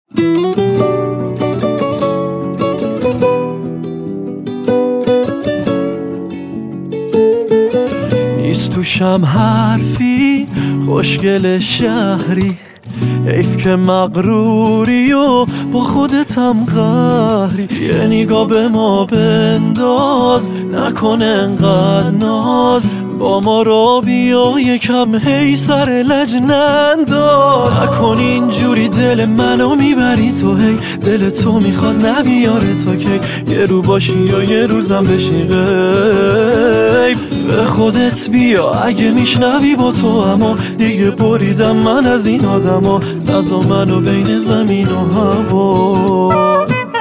نیست توشم حرفی خوشگل شهری، حیف که مغروری و با خودتم قهری. یه نگاه به ما بنداز، نکنه انقدر ناز، با ما را بیا یکم هی سر لج ننداز. نکن اینجوری دل منو میبری تو، هی دل تو میخواد نبیاره تا کی، یه رو باشی یا یه روزم بشی غیب. به خودت بیا اگه میشنوی با تو، اما دیگه بریدم من از این آدما، نزا منو بین زمین و هوا.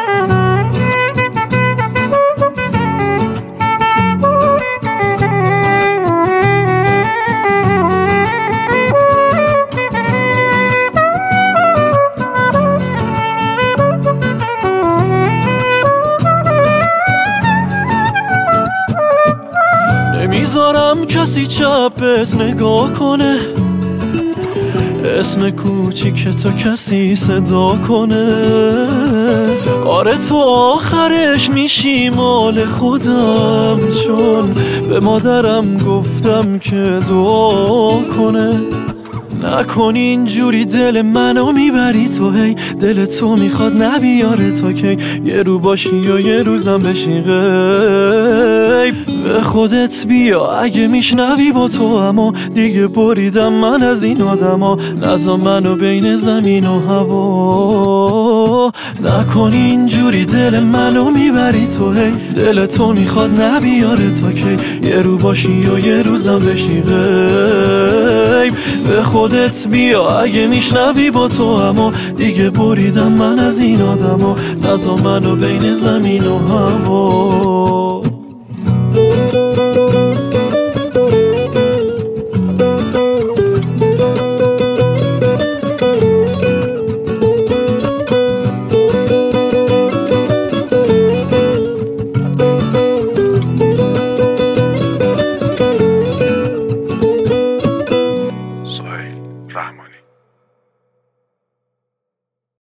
نمیذارم کسی چپت نگاه کنه، اسم کوچیک تو کسی صدا کنه. آره تو آخرش میشی مال خودم، چون به مادرم گفتم که دعا کنه. نکن اینجوری دل منو میبری تو، هی دل تو میخواد نبیاره تا کی، یه رو باشی یا یه روزم بشی غیب. به خودت بیا اگه میشنوی با تو، اما دیگه بریدم من از این آدما، نزا منو بین زمین و هوا. نکن اینجوری دل منو میبری تو، هی دل تو میخواد نبیاره تا کی، یه رو باشی یا یه روزم بشی غیب. به خودت بیا اگه میشنوی با تو، اما دیگه بریدم من از این آدما، نزا منو بین زمین و هوا.